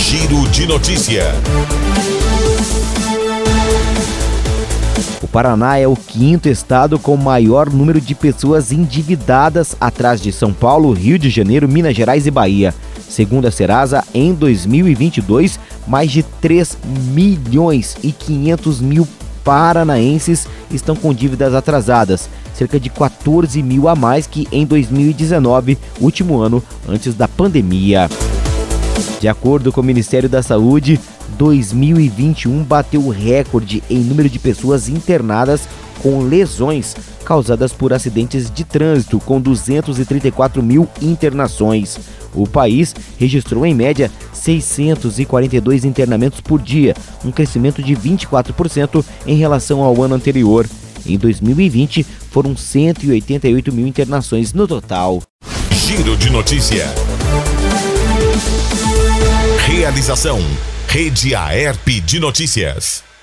Giro de notícia. O Paraná é o quinto estado com maior número de pessoas endividadas, atrás de São Paulo, Rio de Janeiro, Minas Gerais e Bahia. Segundo a Serasa, em 2022, mais de 3.500.000 paranaenses estão com dívidas atrasadas, cerca de 14 mil a mais que em 2019, último ano antes da pandemia. De acordo com o Ministério da Saúde, 2021 bateu o recorde em número de pessoas internadas com lesões causadas por acidentes de trânsito, com 234 mil internações. O país registrou, em média, 642 internamentos por dia, um crescimento de 24% em relação ao ano anterior. Em 2020, foram 188 mil internações no total. Giro de notícia. Realização: Rede Aerp de Notícias.